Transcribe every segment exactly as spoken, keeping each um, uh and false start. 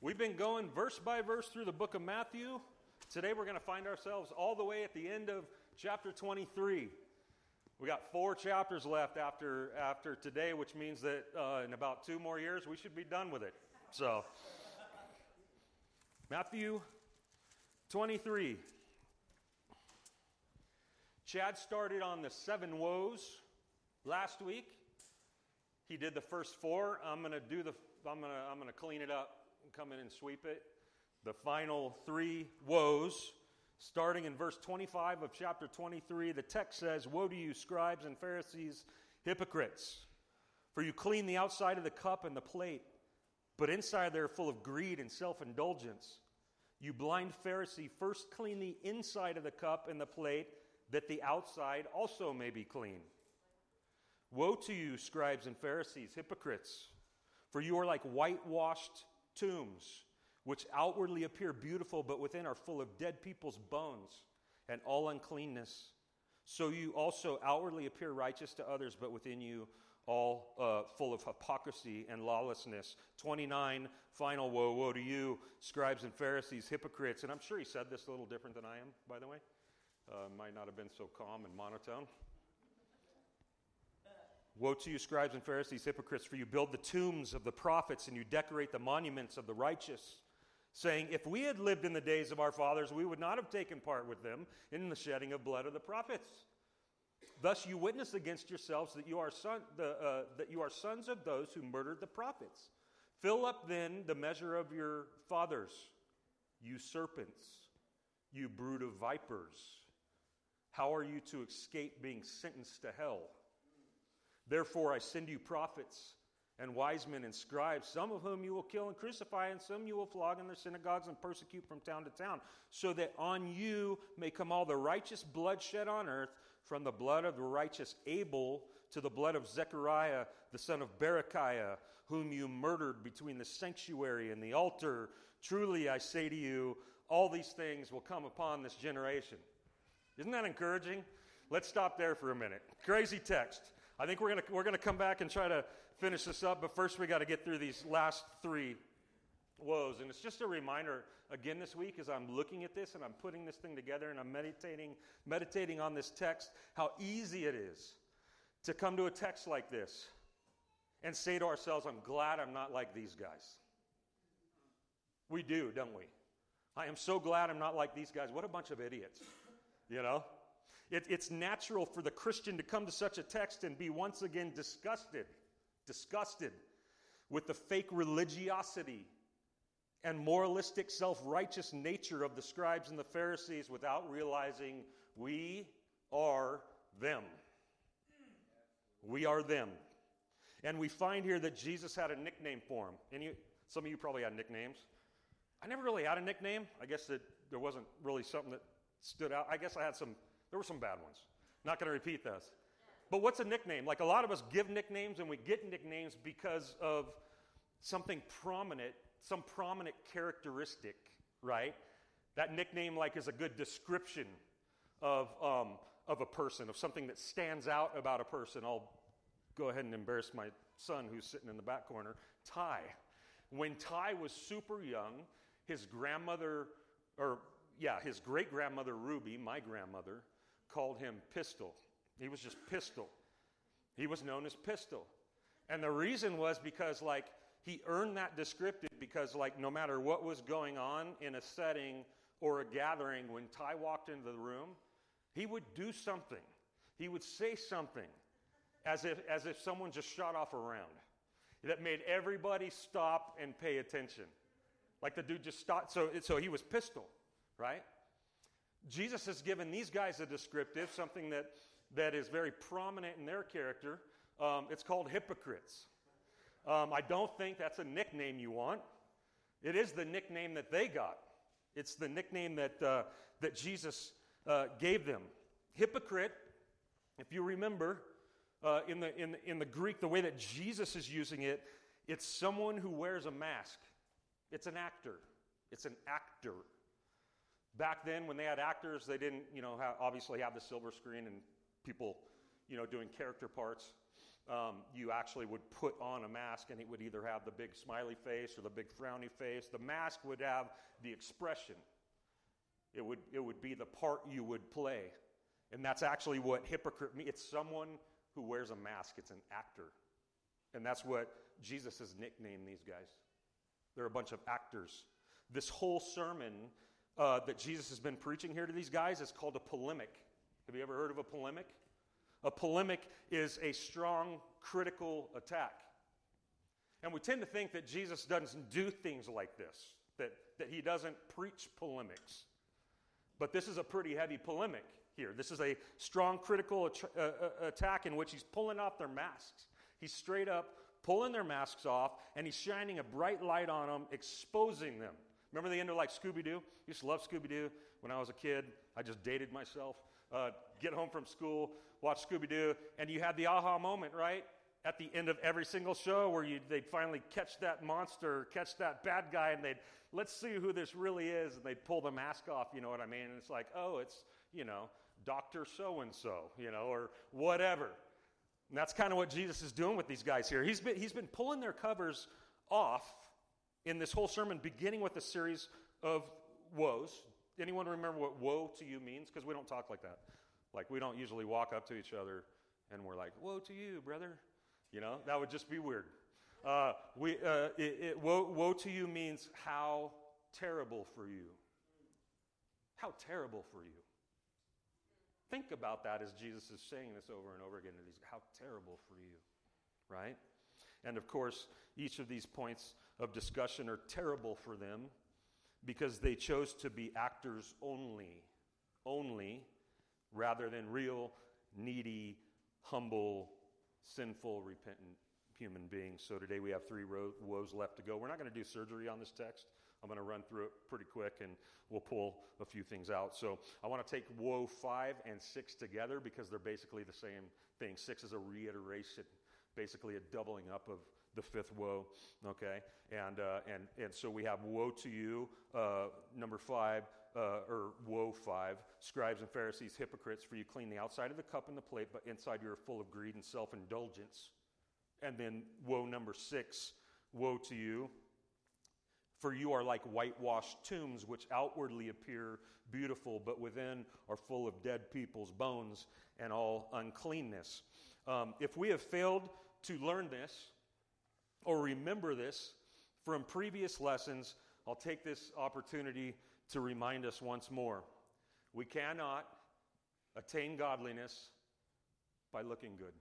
We've been going verse by verse through the book of Matthew. Today we're going to find ourselves all the way at the end of chapter twenty-three. We got four chapters left after after today, which means that uh, in about two more years we should be done with it. So, Matthew twenty-three. Chad started on the seven woes last week. He did the first four. I'm going to do the. I'm going to. I'm going to clean it up and come in and sweep it. The final three woes, starting in verse twenty-five of chapter twenty-three. The text says, "Woe to you, scribes and Pharisees, hypocrites! For you clean the outside of the cup and the plate, but inside they are full of greed and self-indulgence. You blind Pharisee, first clean the inside of the cup and the plate, that the outside also may be clean. Woe to you, scribes and Pharisees, hypocrites! For you are like whitewashed tombs, which outwardly appear beautiful, but within are full of dead people's bones and all uncleanness. So you also outwardly appear righteous to others, but within you all uh, full of hypocrisy and lawlessness." twenty-nine, final woe. Woe to you, scribes and Pharisees, hypocrites. And I'm sure he said this a little different than I am, by the way. Uh, might not have been so calm and monotone. "Woe to you, scribes and Pharisees, hypocrites, for you build the tombs of the prophets and you decorate the monuments of the righteous, saying, if we had lived in the days of our fathers, we would not have taken part with them in the shedding of blood of the prophets. Thus you witness against yourselves that you are son, the, uh, that you are sons of those who murdered the prophets. Fill up then the measure of your fathers, you serpents, you brood of vipers. How are you to escape being sentenced to hell? Therefore I send you prophets and wise men and scribes, some of whom you will kill and crucify, and some you will flog in their synagogues and persecute from town to town, so that on you may come all the righteous blood shed on earth, from the blood of the righteous Abel to the blood of Zechariah, the son of Berechiah, whom you murdered between the sanctuary and the altar. Truly I say to you, all these things will come upon this generation." Isn't that encouraging? Let's stop there for a minute. Crazy text. I think we're going to we're going to come back and try to finish this up, but first we got to get through these last three woes. And it's just a reminder again this week as I'm looking at this and I'm putting this thing together and I'm meditating meditating on this text, how easy it is to come to a text like this and say to ourselves, I'm glad I'm not like these guys. We do, don't we? I am so glad I'm not like these guys. What a bunch of idiots, you know? It, it's natural for the Christian to come to such a text and be once again disgusted, disgusted with the fake religiosity and moralistic self-righteous nature of the scribes and the Pharisees without realizing we are them. We are them. And we find here that Jesus had a nickname for him. And you, some of you probably had nicknames. I never really had a nickname. I guess that there wasn't really something that stood out. I guess I had some, there were some bad ones. Not going to repeat those. But what's a nickname? Like a lot of us give nicknames and we get nicknames because of something prominent, some prominent characteristic, right? That nickname like is a good description of, um, of a person, of something that stands out about a person. I'll go ahead and embarrass my son who's sitting in the back corner. Ty. When Ty was super young, his grandmother, or yeah, his great-grandmother Ruby, my grandmother, called him Pistol. He was just Pistol. He was known as Pistol. And the reason was because, like, he earned that descriptive because, like, no matter what was going on in a setting or a gathering, when Ty walked into the room, he would do something. He would say something as if as if someone just shot off a round that made everybody stop and pay attention. Like the dude just stopped. So, so he was Pistol, right? Jesus has given these guys a descriptive, something that, that is very prominent in their character. Um, it's called hypocrites. Um, I don't think that's a nickname you want. It is the nickname that they got. It's the nickname that, uh, that Jesus uh, gave them. Hypocrite, if you remember, uh, in the, in, in the Greek, the way that Jesus is using it, it's someone who wears a mask. It's an actor. It's an actor. Back then, when they had actors, they didn't, you know, have, obviously have the silver screen and people, you know, doing character parts. um, you actually would put on a mask, and it would either have the big smiley face or the big frowny face. The mask would have the expression. It would, it would be the part you would play. And that's actually what hypocrite means. It's someone who wears a mask. It's an actor. And that's what Jesus has nicknamed these guys. They're a bunch of actors. This whole sermon uh, that Jesus has been preaching here to these guys is called a polemic. Have you ever heard of a polemic? A polemic is a strong, critical attack. And we tend to think that Jesus doesn't do things like this, that, that he doesn't preach polemics. But this is a pretty heavy polemic here. This is a strong, critical at- uh, uh, attack in which he's pulling off their masks. He's straight up pulling their masks off, and he's shining a bright light on them, exposing them. Remember the end of like Scooby-Doo? I used to love Scooby-Doo when I was a kid. I just dated myself. Uh, get home from school, watch Scooby-Doo, and you had the aha moment, right? At the end of every single show where you, they'd finally catch that monster, catch that bad guy, and they'd, let's see who this really is, and they'd pull the mask off, you know what I mean? And it's like, oh, it's, you know, Doctor So-and-so, you know, or whatever. And that's kind of what Jesus is doing with these guys here. He's been, he's been pulling their covers off in this whole sermon, beginning with a series of woes. Anyone remember what woe to you means? Because we don't talk like that. Like, we don't usually walk up to each other and we're like, woe to you, brother. You know, that would just be weird. Uh, we, uh, it, it, woe, woe to you means how terrible for you. How terrible for you. Think about that as Jesus is saying this over and over again to these. How terrible for you, right? And of course, each of these points of discussion are terrible for them because they chose to be actors only, only, rather than real, needy, humble, sinful, repentant human beings. So today we have three ro- woes left to go. We're not going to do surgery on this text. I'm going to run through it pretty quick, and we'll pull a few things out. So I want to take woe five and six together because they're basically the same thing. Six is a reiteration, basically a doubling up of the fifth woe, okay? And uh, and and so we have woe to you, uh, number five, uh, or woe five, scribes and Pharisees, hypocrites, for you clean the outside of the cup and the plate, but inside you are full of greed and self-indulgence. And then woe number six, woe to you, for you are like whitewashed tombs, which outwardly appear beautiful, but within are full of dead people's bones and all uncleanness. Um, if we have failed to learn this or remember this from previous lessons, I'll take this opportunity to remind us once more. We cannot attain godliness by looking good.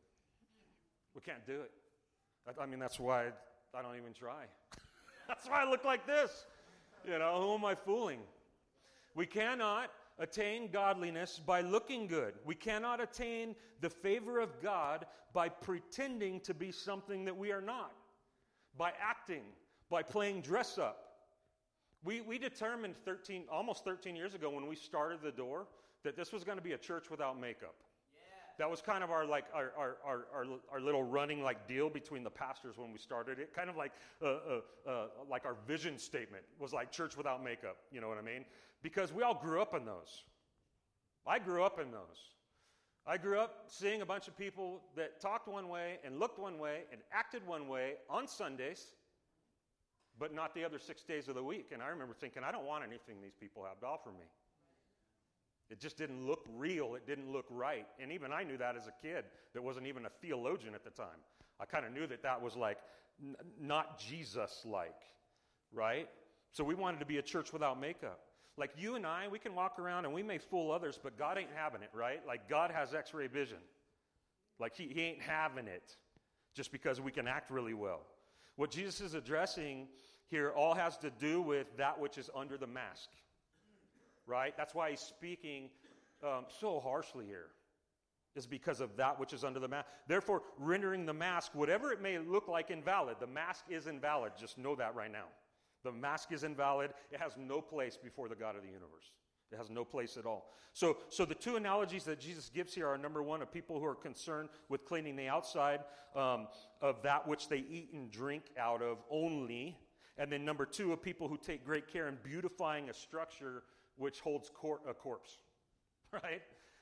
We can't do it. I, I mean, that's why I don't even try. That's why I look like this. You know, who am I fooling? We cannot attain godliness by looking good. We cannot attain the favor of God by pretending to be something that we are not, by acting, by playing dress up. We we determined thirteen, almost thirteen years ago when we started the door that this was going to be a church without makeup. That was kind of our like our our, our our our little running like deal between the pastors when we started it. Kind of like uh, uh, uh, like our vision statement was like church without makeup. You know what I mean? Because we all grew up in those. I grew up in those. I grew up seeing a bunch of people that talked one way and looked one way and acted one way on Sundays, but not the other six days of the week. And I remember thinking, I don't want anything these people have to offer me. It just didn't look real. It didn't look right. And even I knew that as a kid that wasn't even a theologian at the time. I kind of knew that that was like n- not Jesus-like, right? So we wanted to be a church without makeup. Like you and I, we can walk around and we may fool others, but God ain't having it, right? Like God has x-ray vision. Like he, he ain't having it just because we can act really well. What Jesus is addressing here all has to do with that which is under the mask. Right? That's why he's speaking um, so harshly here, is because of that which is under the mask. Therefore, rendering the mask, whatever it may look like, invalid. The mask is invalid. Just know that right now. The mask is invalid. It has no place before the God of the universe. It has no place at all. So, so the two analogies that Jesus gives here are, number one, of people who are concerned with cleaning the outside um, of that which they eat and drink out of only. And then number two, of people who take great care in beautifying a structure which holds cor- a corpse, right?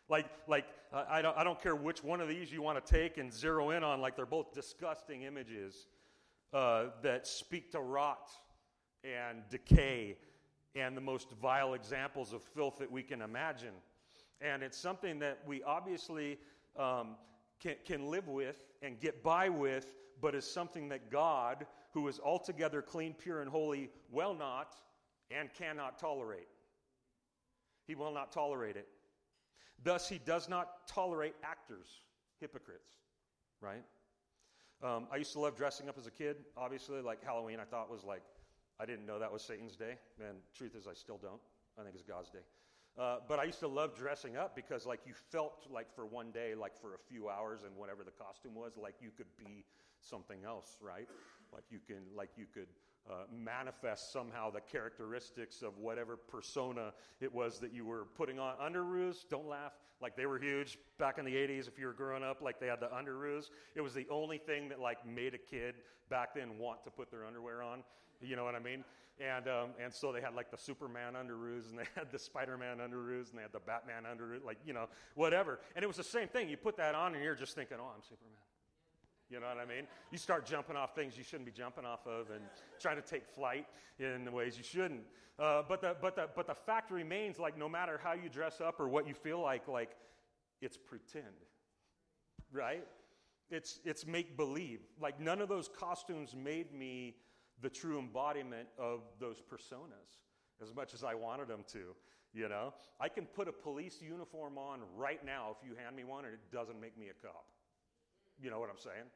Like, like uh, I don't, I don't care which one of these you want to take and zero in on. Like, they're both disgusting images uh, that speak to rot and decay and the most vile examples of filth that we can imagine. And it's something that we obviously um, can, can live with and get by with, but is something that God, who is altogether clean, pure, and holy, will not and cannot tolerate. He will not tolerate it. Thus, he does not tolerate actors, hypocrites, right? Um, I used to love dressing up as a kid. Obviously, like Halloween, I thought was like, I didn't know that was Satan's day. And truth is, I still don't. I think it's God's day. Uh, but I used to love dressing up because, like, you felt like for one day, like for a few hours, and whatever the costume was, like you could be something else, right? Like you can, like you could uh, manifest somehow the characteristics of whatever persona it was that you were putting on. Underoos, don't laugh. Like, they were huge back in the eighties. If you were growing up, like, they had the underoos. It was the only thing that, like, made a kid back then want to put their underwear on. You know what I mean? And um, and so they had, like, the Superman underoos, and they had the Spider-Man underoos, and they had the Batman underoos, like, you know, whatever. And it was the same thing. You put that on, and you're just thinking, oh, I'm Superman. You know what I mean? You start jumping off things you shouldn't be jumping off of and trying to take flight in the ways you shouldn't. Uh, but the but the but the fact remains, like, no matter how you dress up or what you feel like, like, it's pretend, right? It's it's make believe. Like, none of those costumes made me the true embodiment of those personas as much as I wanted them to. You know, I can put a police uniform on right now if you hand me one, and it doesn't make me a cop. You know what I'm saying?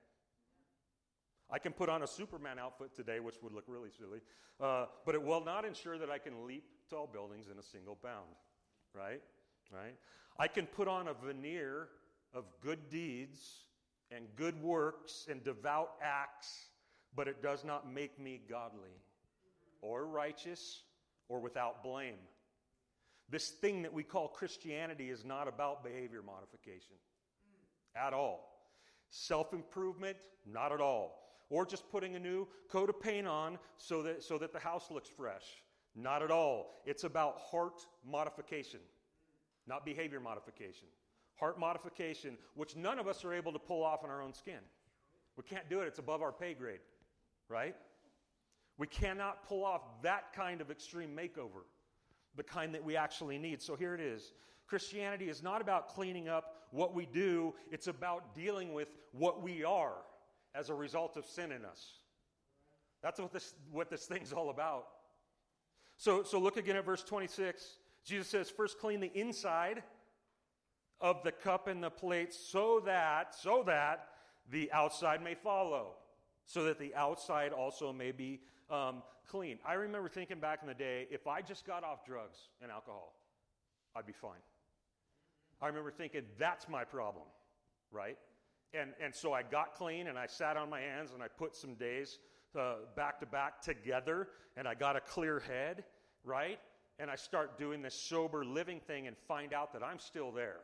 I can put on a Superman outfit today, which would look really silly, uh, but it will not ensure that I can leap tall buildings in a single bound, right? Right? I can put on a veneer of good deeds and good works and devout acts, but it does not make me godly or righteous or without blame. This thing that we call Christianity is not about behavior modification at all. Self-improvement, not at all. Or just putting a new coat of paint on so that, so that the house looks fresh. Not at all. It's about heart modification, not behavior modification. Heart modification, which none of us are able to pull off in our own skin. We can't do it. It's above our pay grade, right? We cannot pull off that kind of extreme makeover, the kind that we actually need. So here it is. Christianity is not about cleaning up what we do. It's about dealing with what we are as a result of sin in us. That's what this, what this thing's all about. So, so look again at verse twenty-six. Jesus says, first clean the inside of the cup and the plates so that, so that the outside may follow. So that the outside also may be um, clean. I remember thinking back in the day, if I just got off drugs and alcohol, I'd be fine. I remember thinking, that's my problem, right? And and so I got clean, and I sat on my hands, and I put some days uh, back to back together, and I got a clear head, right? And I start doing this sober living thing and find out that I'm still there.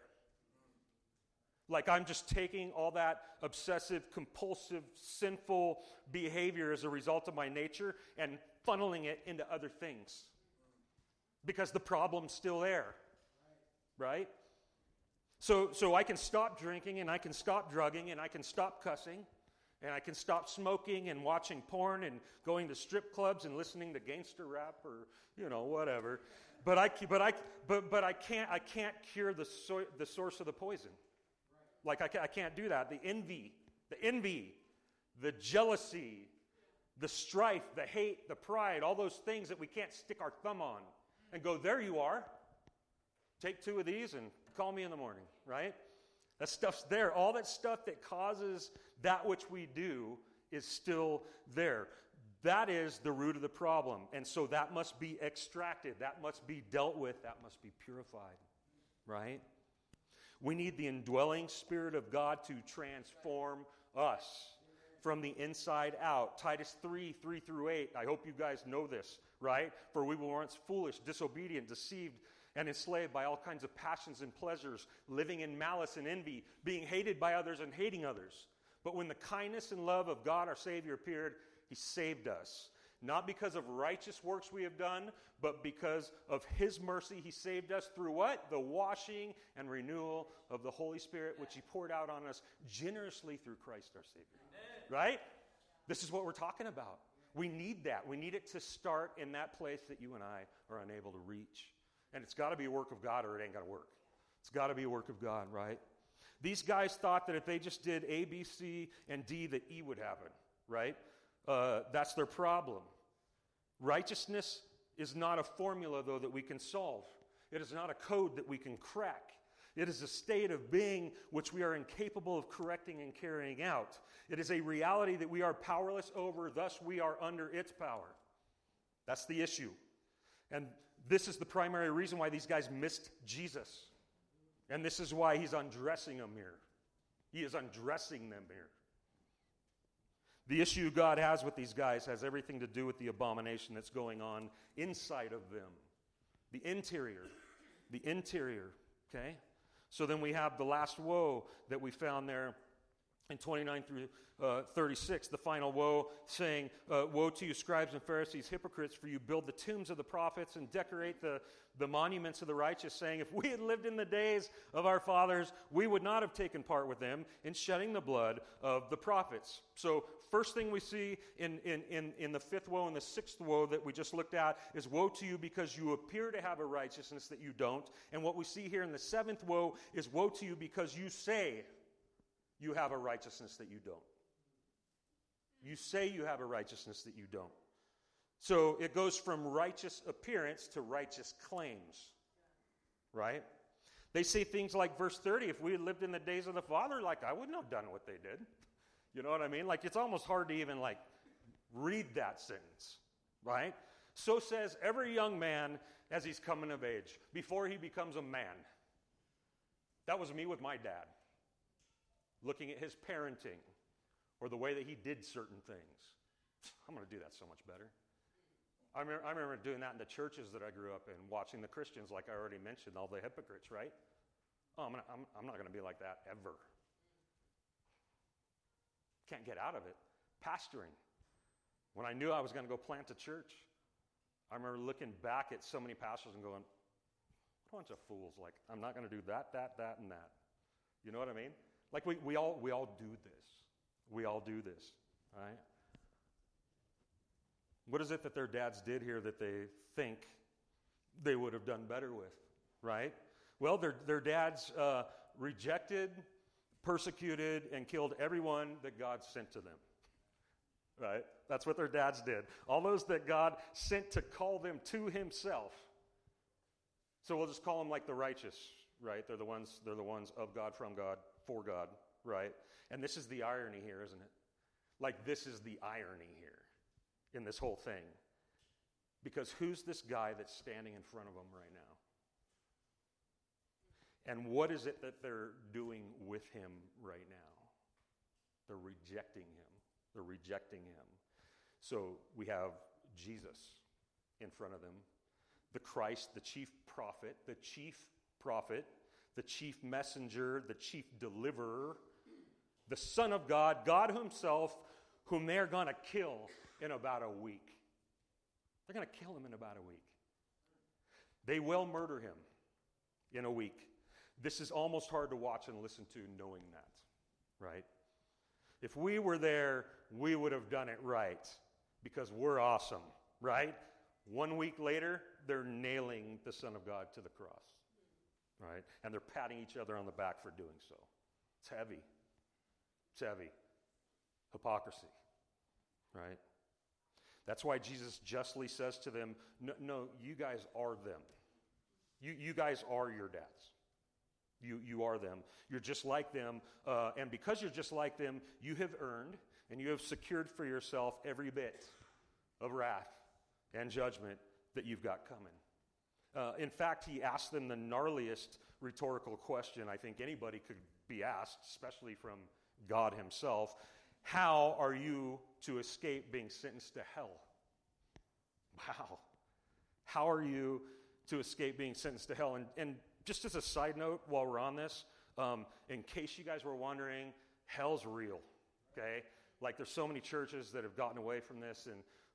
Like, I'm just taking all that obsessive, compulsive, sinful behavior as a result of my nature and funneling it into other things. Because the problem's still there, right? So, so I can stop drinking, and I can stop drugging, and I can stop cussing, and I can stop smoking and watching porn and going to strip clubs and listening to gangster rap or, you know, whatever. But I, but I, but, but I can't, I can't cure the so, the source of the poison. Like, I, I can't do that. The envy, the envy, the jealousy, the strife, the hate, the pride, all those things that we can't stick our thumb on and go, there you are. Take two of these and call me in the morning, right? That stuff's there. All that stuff that causes that which we do is still there. That is the root of the problem. And so that must be extracted. That must be dealt with. That must be purified, right? We need the indwelling Spirit of God to transform us from the inside out. Titus three, three through eight. I hope you guys know this, right? For we were once foolish, disobedient, deceived, and enslaved by all kinds of passions and pleasures, living in malice and envy, being hated by others and hating others. But when the kindness and love of God our Savior appeared, He saved us, not because of righteous works we have done, but because of his mercy. He saved us through what? The washing and renewal of the Holy Spirit, which he poured out on us generously through Christ our Savior. Amen. Right? This is what we're talking about. We need that. We need it to start in that place that you and I are unable to reach. And it's got to be a work of God or it ain't going to work. It's got to be a work of God, right? These guys thought that if they just did A, B, C, and D, that E would happen, right? Uh, that's their problem. Righteousness is not a formula, though, that we can solve. It is not a code that we can crack. It is a state of being which we are incapable of correcting and carrying out. It is a reality that we are powerless over, thus we are under its power. That's the issue. And this is the primary reason why these guys missed Jesus. And this is why he's undressing them here. He is undressing them here. The issue God has with these guys has everything to do with the abomination that's going on inside of them. The interior. The interior, okay? So then we have the last woe that we found there in twenty-nine through uh, thirty-six, the final woe, saying, uh, woe to you, scribes and Pharisees, hypocrites, for you build the tombs of the prophets and decorate the, the monuments of the righteous, saying, if we had lived in the days of our fathers, we would not have taken part with them in shedding the blood of the prophets. So first thing we see in, in, in, in the fifth woe and the sixth woe that we just looked at is woe to you because you appear to have a righteousness that you don't. And what we see here in the seventh woe is woe to you because you say you have a righteousness that you don't. You say you have a righteousness that you don't. So it goes from righteous appearance to righteous claims, right? They say things like verse thirty, if we had lived in the days of the Father, like I wouldn't have done what they did. You know what I mean? Like it's almost hard to even like read that sentence, right? So says every young man as he's coming of age, before he becomes a man. That was me with my dad. Looking at his parenting or the way that he did certain things. I'm going to do that so much better. I remember, I remember doing that in the churches that I grew up in, watching the Christians, like I already mentioned, all the hypocrites, right? Oh, I'm, gonna, I'm, I'm not going to be like that ever. Can't get out of it. Pastoring. When I knew I was going to go plant a church, I remember looking back at so many pastors and going, what a bunch of fools. Like, I'm not going to do that, that, that, and that. You know what I mean? Like we, we all we all do this. We all do this, right? What is it that their dads did here that they think they would have done better with, right? Well, their their dads uh, rejected, persecuted, and killed everyone that God sent to them, right? That's what their dads did. All those that God sent to call them to himself. So we'll just call them like the righteous, right? They're the ones, they're the ones of God, from God, for God, right? And this is the irony here, isn't it? Like this is the irony here in this whole thing. Because who's this guy that's standing in front of them right now? And what is it that they're doing with him right now? They're rejecting him. They're rejecting him. So we have Jesus in front of them, the Christ, the chief prophet, the chief prophet, the chief messenger, the chief deliverer, the Son of God, God himself, whom they're going to kill in about a week. They're going to kill him in about a week. They will murder him in a week. This is almost hard to watch and listen to knowing that, right? If we were there, we would have done it right because we're awesome, right? One week later, they're nailing the Son of God to the cross, right? And they're patting each other on the back for doing so. It's heavy. It's heavy. Hypocrisy, right? That's why Jesus justly says to them, no, no you guys are them. You, you guys are your dads. You, you are them. You're just like them. Uh, and because you're just like them, you have earned and you have secured for yourself every bit of wrath and judgment that you've got coming. Uh, in fact, he asked them the gnarliest rhetorical question I think anybody could be asked, especially from God himself. How are you to escape being sentenced to hell? Wow. How are you to escape being sentenced to hell? And, and just as a side note, while we're on this, um, in case you guys were wondering, hell's real, okay? Like there's so many churches that have gotten away from this, and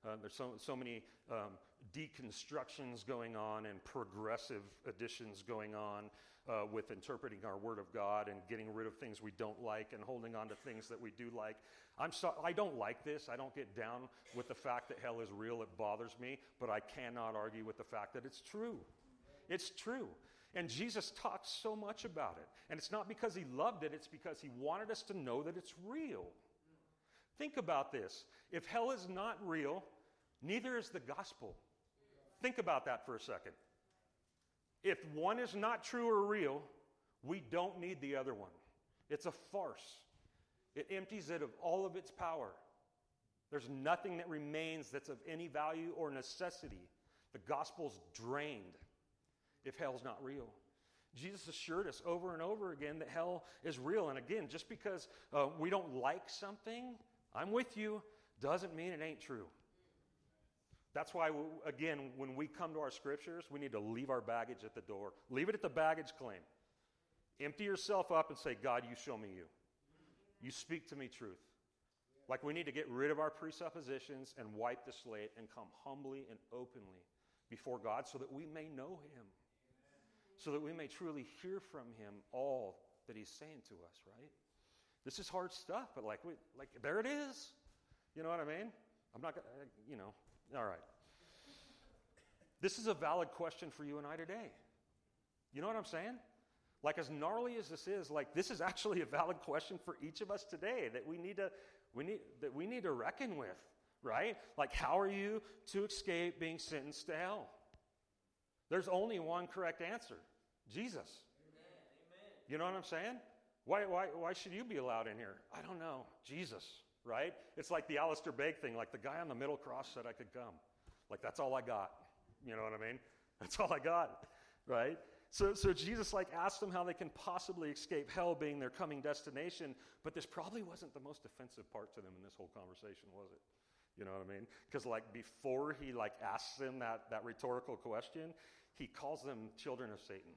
Uh, there's so, so many um, deconstructions going on and progressive additions going on uh, with interpreting our Word of God and getting rid of things we don't like and holding on to things that we do like. I'm so, I don't like this. I don't get down with the fact that hell is real. It bothers me, but I cannot argue with the fact that it's true. It's true. And Jesus talks so much about it. And it's not because he loved it. It's because he wanted us to know that it's real. Think about this. If hell is not real, neither is the gospel. Think about that for a second. If one is not true or real, we don't need the other one. It's a farce. It empties it of all of its power. There's nothing that remains that's of any value or necessity. The gospel's drained if hell's not real. Jesus assured us over and over again that hell is real. And again, just because uh, we don't like something, I'm with you, doesn't mean it ain't true. That's why, again, when we come to our scriptures, we need to leave our baggage at the door. Leave it at the baggage claim. Empty yourself up and say, God, you show me you. You speak to me truth. Like we need to get rid of our presuppositions and wipe the slate and come humbly and openly before God so that we may know him. So that we may truly hear from him all that he's saying to us, right? This is hard stuff, but like, we, like there it is. You know what I mean? I'm not going to, you know, all right. This is a valid question for you and I today. You know what I'm saying? Like as gnarly as this is, like this is actually a valid question for each of us today that we need to, we need, that we need to reckon with, right? Like how are you to escape being sentenced to hell? There's only one correct answer. Jesus. Amen. You know what I'm saying? Why, why, why should you be allowed in here? I don't know. Jesus, right? It's like the Alistair Begg thing. Like the guy on the middle cross said I could come. Like that's all I got. You know what I mean? That's all I got, right? So, so Jesus like asked them how they can possibly escape hell being their coming destination. But this probably wasn't the most offensive part to them in this whole conversation, was it? You know what I mean? Because like before he like asks them that, that rhetorical question, he calls them children of Satan.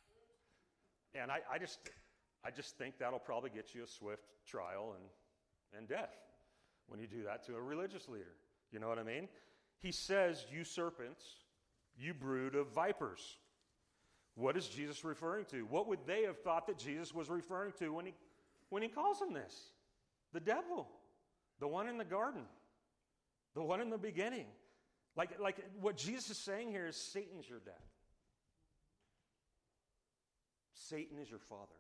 And I, I just I just think that'll probably get you a swift trial and, and death when you do that to a religious leader. You know what I mean? He says, you serpents, you brood of vipers. What is Jesus referring to? What would they have thought that Jesus was referring to when he when he calls them this? The devil. The one in the garden. The one in the beginning. Like, like what Jesus is saying here is Satan's your dad. Satan is your father.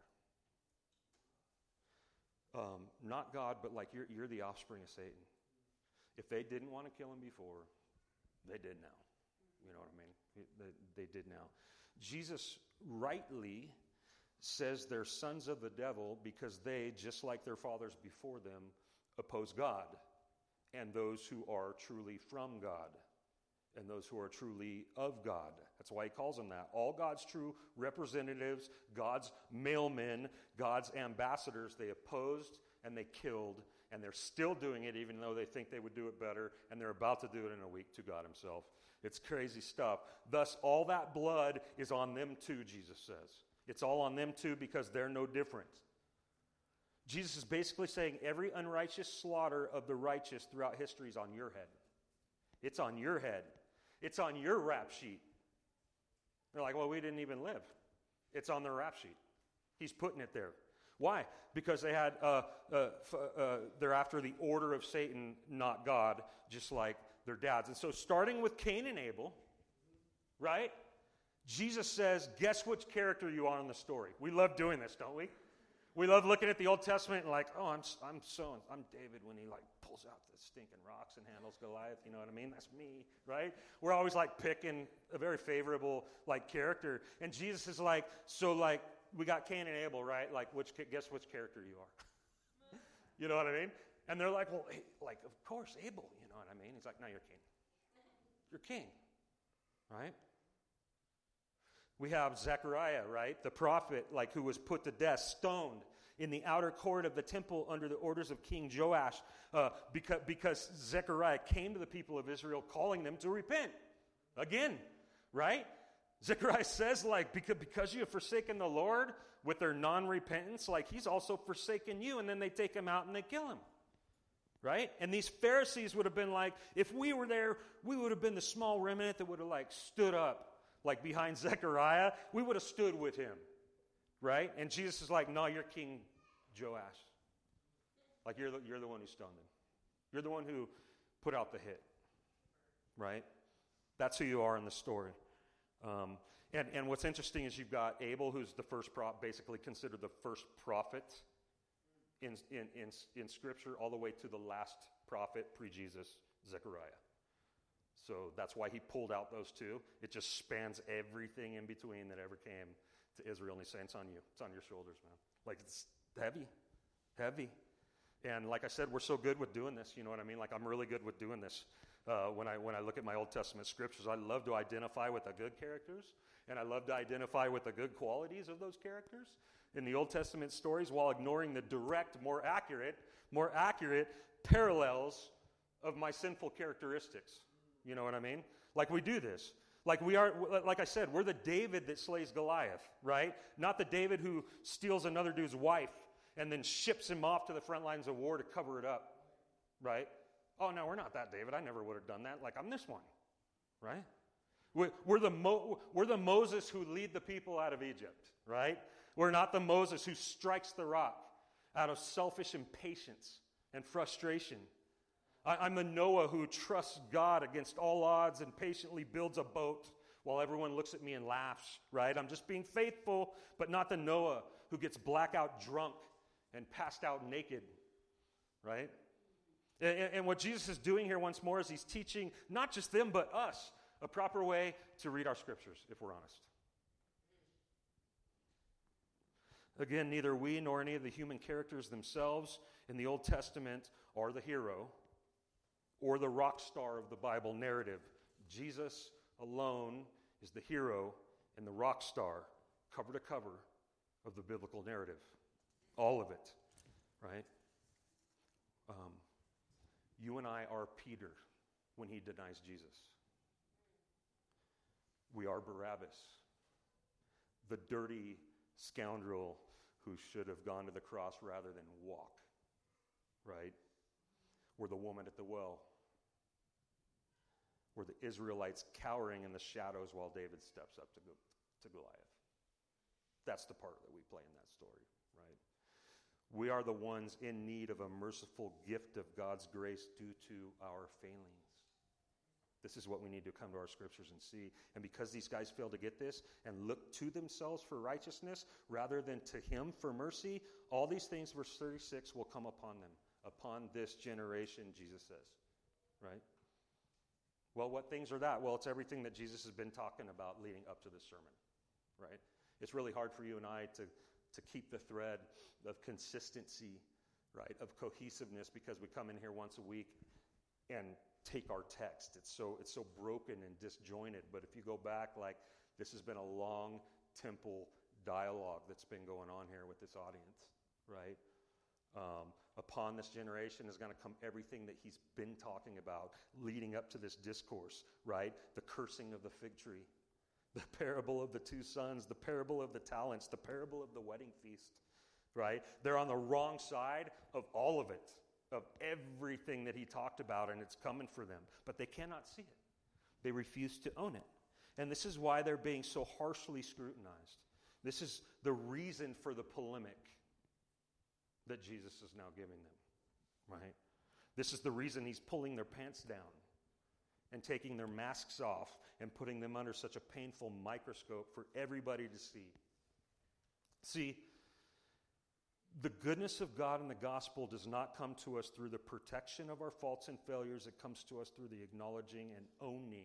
Um, not God, but like you're, you're the offspring of Satan. If they didn't want to kill him before, they did now. You know what I mean? They, they did now. Jesus rightly says they're sons of the devil because they, just like their fathers before them, oppose God and those who are truly from God and those who are truly of God. That's why he calls them that. All God's true representatives, God's mailmen, God's ambassadors, they opposed and they killed, and they're still doing it even though they think they would do it better, and they're about to do it in a week to God himself. It's crazy stuff. Thus, all that blood is on them too, Jesus says. It's all on them too because they're no different. Jesus is basically saying every unrighteous slaughter of the righteous throughout history is on your head. It's on your head. It's on your rap sheet. They're like, well, we didn't even live. It's on their rap sheet. He's putting it there. Why? Because they had, uh, uh, f- uh, they're after the order of Satan, not God, just like their dads. And so starting with Cain and Abel, right? Jesus says, guess which character you are in the story. We love doing this, don't we? We love looking at the Old Testament and like, oh, I'm I'm so, I'm David when he like pulls out the stinking rocks and handles Goliath, you know what I mean? That's me, right? We're always like picking a very favorable like character. And Jesus is like, so like, we got Cain and Abel, right? Like, which guess which character you are. You know what I mean? And they're like, well, hey, like, of course, Abel, you know what I mean? He's like, no, you're king. You're king, right? We have Zechariah, right? The prophet, like, who was put to death, stoned in the outer court of the temple under the orders of King Joash uh, because, because Zechariah came to the people of Israel calling them to repent. Again, right? Zechariah says, like, because, because you have forsaken the Lord with their non-repentance, like, he's also forsaken you. And then they take him out and they kill him. right? And these Pharisees would have been like, if we were there, we would have been the small remnant that would have like stood up, like behind Zechariah. We would have stood with him, right? And Jesus is like, no, you're King Joash. Like you're the, you're the one who stoned him. You're the one who put out the hit, right? That's who you are in the story. Um, and, and what's interesting is you've got Abel, who's the first prop, basically considered the first prophet in, in, in, in Scripture, all the way to the last prophet pre-Jesus, Zechariah. So that's why he pulled out those two. It just spans everything in between that ever came to Israel. And he's saying, it's on you. It's on your shoulders, man. Like, it's heavy. Heavy. And like I said, we're so good with doing this. You know what I mean? Like, I'm really good with doing this. Uh, when I when I look at my Old Testament scriptures, I love to identify with the good characters, and I love to identify with the good qualities of those characters in the Old Testament stories, while ignoring the direct, more accurate, more accurate parallels of my sinful characteristics. You know what I mean? Like we do this. Like we are, like I said, we're the David that slays Goliath, right? Not the David who steals another dude's wife and then ships him off to the front lines of war to cover it up, right? Oh, no, we're not that David. I never would have done that. Like, I'm this one, right? We're, we're, the Mo, we're the Moses who lead the people out of Egypt, right? We're not the Moses who strikes the rock out of selfish impatience and frustration. I, I'm the Noah who trusts God against all odds and patiently builds a boat while everyone looks at me and laughs, right? I'm just being faithful, but not the Noah who gets blackout drunk and passed out naked, right? And what Jesus is doing here once more is he's teaching not just them but us a proper way to read our scriptures, if we're honest. Again, neither we nor any of the human characters themselves in the Old Testament are the hero or the rock star of the Bible narrative. Jesus alone is the hero and the rock star, cover to cover, of the biblical narrative. All of it, right? Um, You and I are Peter when he denies Jesus. We are Barabbas, the dirty scoundrel who should have gone to the cross rather than walk, right? We're the woman at the well. We're the Israelites cowering in the shadows while David steps up to, go, to Goliath. That's the part that we play in that story, right? We are the ones in need of a merciful gift of God's grace due to our failings. This is what we need to come to our scriptures and see. And because these guys fail to get this and look to themselves for righteousness rather than to him for mercy, all these things, verse thirty-six, will come upon them, upon this generation, Jesus says, right? Well, what things are that? Well, it's everything that Jesus has been talking about leading up to this sermon, right? It's really hard for you and I to to keep the thread of consistency, right, of cohesiveness, because we come in here once a week and take our text. It's so it's so broken and disjointed. But if you go back, like, this has been a long temple dialogue that's been going on here with this audience, right? Um, upon this generation is going to come everything that he's been talking about leading up to this discourse, right? The cursing of the fig tree, the parable of the two sons, the parable of the talents, the parable of the wedding feast, right? They're on the wrong side of all of it, of everything that he talked about, and it's coming for them. But they cannot see it. They refuse to own it. And this is why they're being so harshly scrutinized. This is the reason for the polemic that Jesus is now giving them, right? This is the reason he's pulling their pants down and taking their masks off and putting them under such a painful microscope for everybody to see. See, the goodness of God in the gospel does not come to us through the protection of our faults and failures. It comes to us through the acknowledging and owning,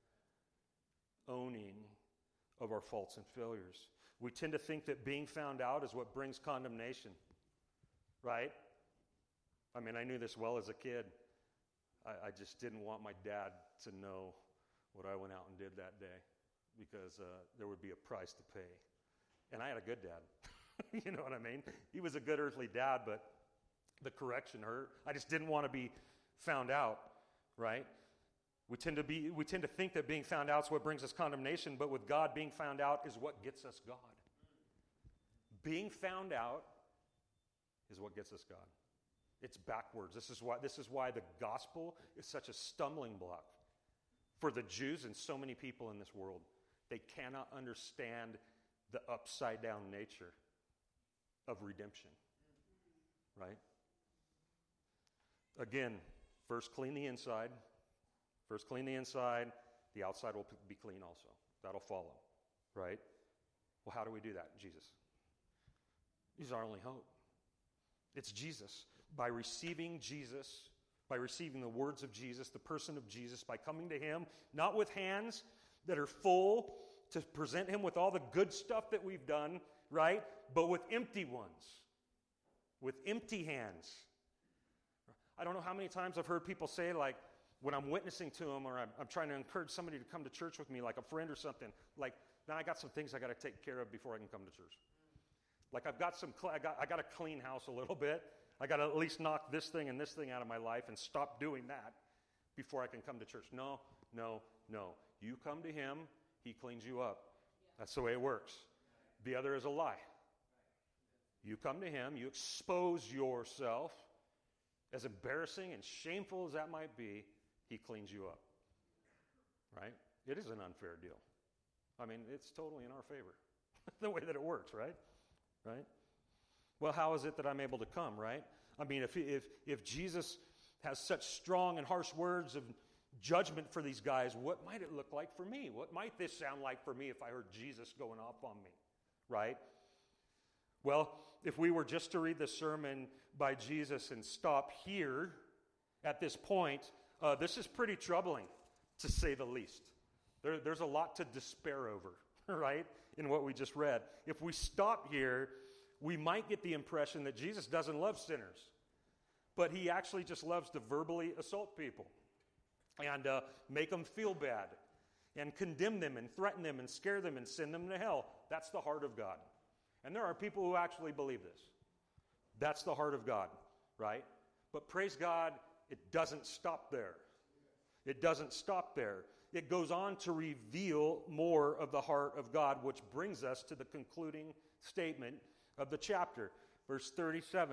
owning of our faults and failures. We tend to think that being found out is what brings condemnation, right? I mean, I knew this well as a kid. I, I just didn't want my dad to know what I went out and did that day, because uh, there would be a price to pay. And I had a good dad. You know what I mean? He was a good earthly dad, but the correction hurt. I just didn't want to be found out, right? We tend to be, we tend to think that being found out is what brings us condemnation, but with God, being found out is what gets us God. Being found out is what gets us God. It's backwards. This is why, this is why the gospel is such a stumbling block for the Jews and so many people in this world. They cannot understand the upside-down nature of redemption, right? Again, first clean the inside. First clean the inside. The outside will be clean also. That'll follow, right? Well, how do we do that? Jesus. He's our only hope. It's Jesus. By receiving Jesus, by receiving the words of Jesus, the person of Jesus, by coming to him, not with hands that are full to present him with all the good stuff that we've done, right? But with empty ones, with empty hands. I don't know how many times I've heard people say, like, when I'm witnessing to them or I'm, I'm trying to encourage somebody to come to church with me, like a friend or something, like, now I got some things I got to take care of before I can come to church. Like I've got some, cl- I got I got to clean house a little bit. I got to at least knock this thing and this thing out of my life and stop doing that before I can come to church. No, no, no. You come to him, he cleans you up. That's the way it works. The other is a lie. You come to him, you expose yourself, as embarrassing and shameful as that might be, he cleans you up. Right? It is an unfair deal. I mean, it's totally in our favor, the way that it works, right? Right? Well, how is it that I'm able to come, right? I mean, if if if Jesus has such strong and harsh words of judgment for these guys, what might it look like for me? What might this sound like for me if I heard Jesus going off on me, right? Well, if we were just to read the sermon by Jesus and stop here at this point, uh, this is pretty troubling, to say the least. There, there's a lot to despair over, right, in what we just read. If we stop here, we might get the impression that Jesus doesn't love sinners, but he actually just loves to verbally assault people and uh, make them feel bad and condemn them and threaten them and scare them and send them to hell. That's the heart of God. And there are people who actually believe this. That's the heart of God, right? But praise God, it doesn't stop there. It doesn't stop there. It goes on to reveal more of the heart of God, which brings us to the concluding statement of the chapter. Verse thirty-seven.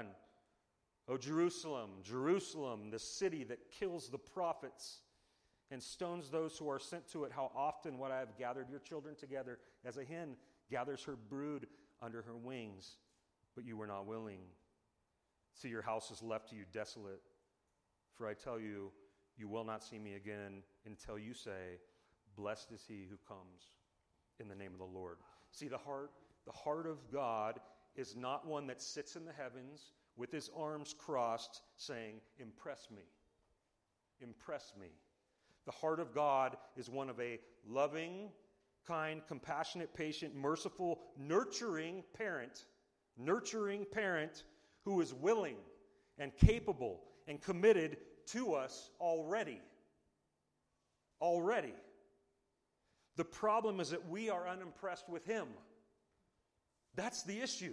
O Jerusalem, Jerusalem, the city that kills the prophets and stones those who are sent to it, how often would I have gathered your children together as a hen gathers her brood under her wings, but you were not willing. See, your house is left to you desolate. For I tell you, you will not see me again until you say, blessed is he who comes in the name of the Lord. See, the heart, the heart of God is not one that sits in the heavens with his arms crossed saying, impress me, impress me. The heart of God is one of a loving, kind, compassionate, patient, merciful, nurturing parent, nurturing parent who is willing and capable and committed to us already. Already. The problem is that we are unimpressed with him. That's the issue.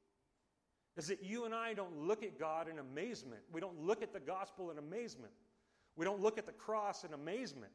Is that you and I don't look at God in amazement. We don't look at the gospel in amazement. We don't look at the cross in amazement.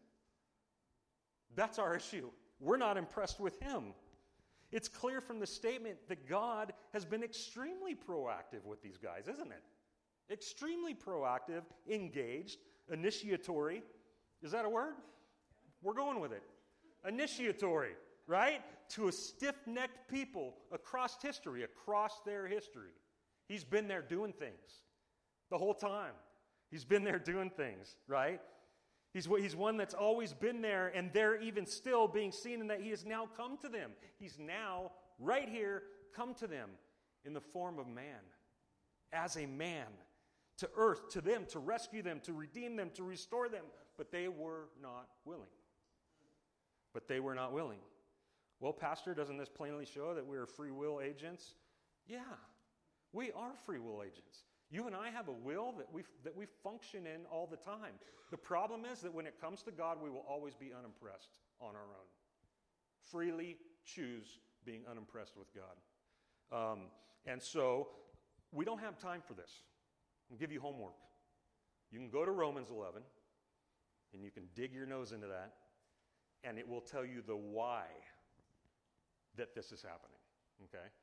That's our issue. We're not impressed with him. It's clear from the statement that God has been extremely proactive with these guys, isn't it? Extremely proactive, engaged, initiatory. Is that a word? We're going with it. Initiatory, right? To a stiff-necked people across history, across their history. He's been there doing things the whole time. He's been there doing things, right? He's, he's one that's always been there, and they're even still being seen in that he has now come to them. He's now, right here, come to them in the form of man, as a man, to earth, to them, to rescue them, to redeem them, to restore them. But they were not willing. But they were not willing. Well, Pastor, doesn't this plainly show that we're free will agents? Yeah, we are free will agents. You and I have a will that we that we function in all the time. The problem is that when it comes to God, we will always be unimpressed on our own. Freely choose being unimpressed with God. Um, and so we don't have time for this. I'll give you homework. You can go to Romans eleven, and you can dig your nose into that, and it will tell you the why that this is happening. Okay?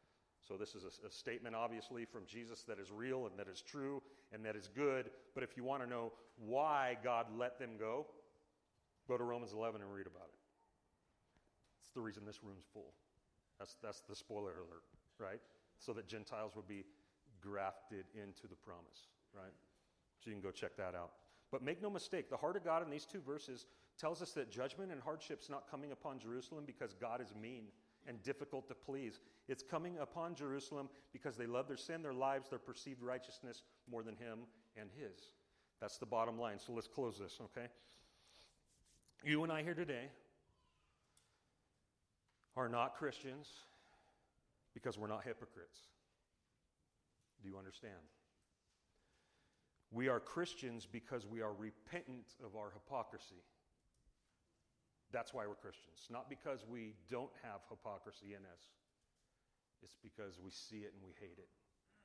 So this is a, a statement, obviously, from Jesus that is real and that is true and that is good. But if you want to know why God let them go, go to Romans eleven and read about it. It's the reason this room's full. That's, that's the spoiler alert, right? So that Gentiles would be grafted into the promise, right? So you can go check that out. But make no mistake, the heart of God in these two verses tells us that judgment and hardship's not coming upon Jerusalem because God is mean and difficult to please. It's coming upon Jerusalem because they love their sin, their lives, their perceived righteousness more than him and his. That's the bottom line. So let's close this, okay? You and I here today are not Christians because we're not hypocrites. Do you understand? We are Christians because we are repentant of our hypocrisy. That's why we're Christians. Not because we don't have hypocrisy in us. It's because we see it and we hate it.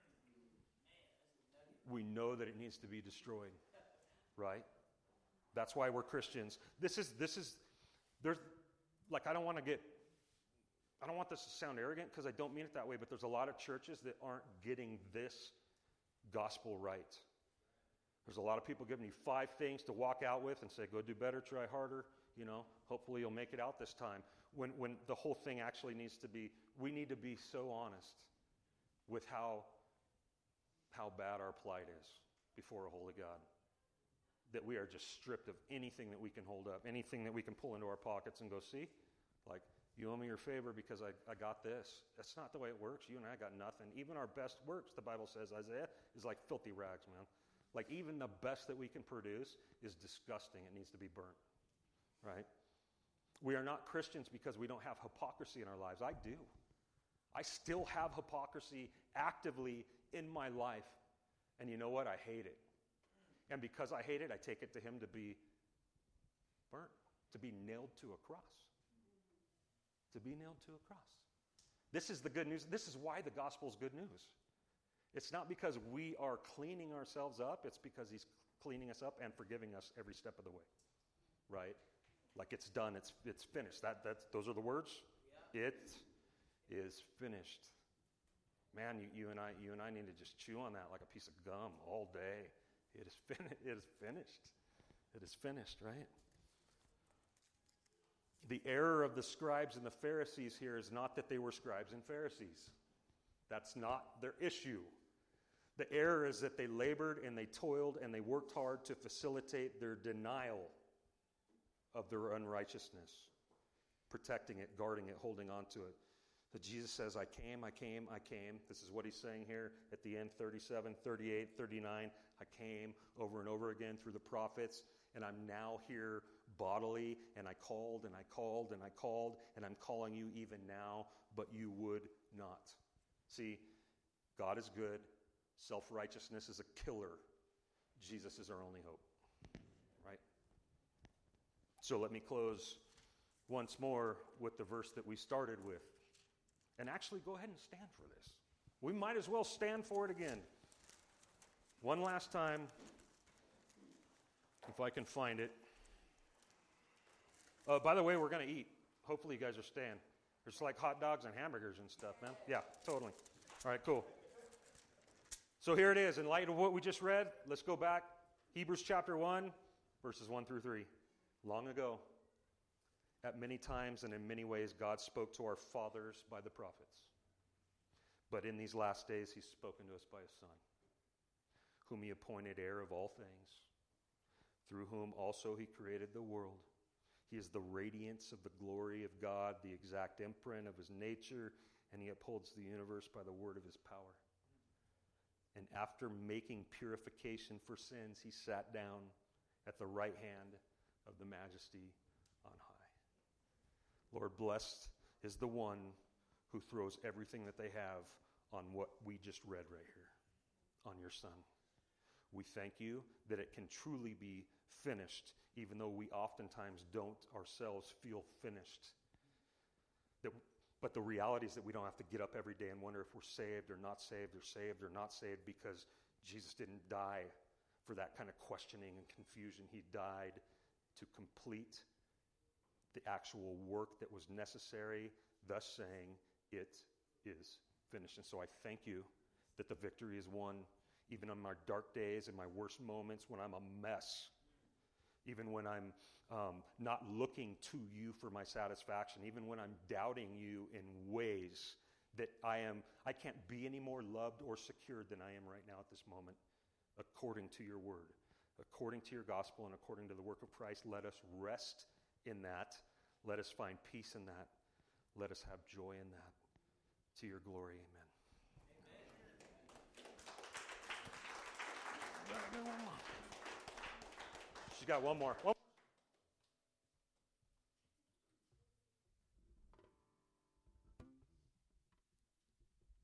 We know that it needs to be destroyed. Right? That's why we're Christians. This is, this is, there's, like, I don't want to get, I don't want this to sound arrogant because I don't mean it that way, but there's a lot of churches that aren't getting this gospel right. There's a lot of people giving you five things to walk out with and say, go do better, try harder, you know, hopefully you'll make it out this time. When, when the whole thing actually needs to be, we need to be so honest with how, how bad our plight is before a holy God. That we are just stripped of anything that we can hold up, anything that we can pull into our pockets and go, see, like, you owe me your favor because I, I got this. That's not the way it works. You and I got nothing. Even our best works, the Bible says, Isaiah, is like filthy rags, man. Like, even the best that we can produce is disgusting. It needs to be burnt, right? We are not Christians because we don't have hypocrisy in our lives. I do. I still have hypocrisy actively in my life. And you know what? I hate it. And because I hate it, I take it to him to be burnt, to be nailed to a cross. To be nailed to a cross. This is the good news. This is why the gospel is good news. It's not because we are cleaning ourselves up. It's because he's cleaning us up and forgiving us every step of the way. Right? Like it's done. It's it's finished. That that's those are the words. Yeah. It is finished. Man, you, you and I you and I need to just chew on that like a piece of gum all day. It is fin- It is finished. It is finished, right? The error of the scribes and the Pharisees here is not that they were scribes and Pharisees. That's not their issue. The error is that they labored and they toiled and they worked hard to facilitate their denial of their unrighteousness, protecting it, guarding it, holding on to it. But Jesus says, I came, I came, I came. This is what he's saying here at the end, thirty-seven, thirty-eight, thirty-nine. I came over and over again through the prophets, and I'm now here bodily, and I called, and I called, and I called, and I'm calling you even now, but you would not. See, God is good. Self-righteousness is a killer. Jesus is our only hope, right? So let me close once more with the verse that we started with. And actually, go ahead and stand for this. We might as well stand for it again. One last time, if I can find it. Uh, by the way, we're going to eat. Hopefully you guys are staying. There's like hot dogs and hamburgers and stuff, man. Yeah, totally. All right, cool. So here it is. In light of what we just read, let's go back. Hebrews chapter one, verses one through three. Long ago, at many times and in many ways, God spoke to our fathers by the prophets. But in these last days, he's spoken to us by his Son, whom he appointed heir of all things, through whom also he created the world. He is the radiance of the glory of God, the exact imprint of his nature, and he upholds the universe by the word of his power. And after making purification for sins, he sat down at the right hand of the majesty on high. Lord, blessed is the one who throws everything that they have on what we just read right here, on your Son. We thank you that it can truly be finished, even though we oftentimes don't ourselves feel finished. That, but the reality is that we don't have to get up every day and wonder if we're saved or not saved or saved or not saved, because Jesus didn't die for that kind of questioning and confusion. He died to complete the actual work that was necessary, thus saying, it is finished. And so I thank you that the victory is won, even on my dark days and my worst moments when I'm a mess, even when I'm um, not looking to you for my satisfaction, even when I'm doubting you in ways that I am, I can't be any more loved or secured than I am right now at this moment, according to your word, according to your gospel, and according to the work of Christ. Let us rest in that. Let us find peace in that. Let us have joy in that. To your glory, amen. Amen. She's got one more. One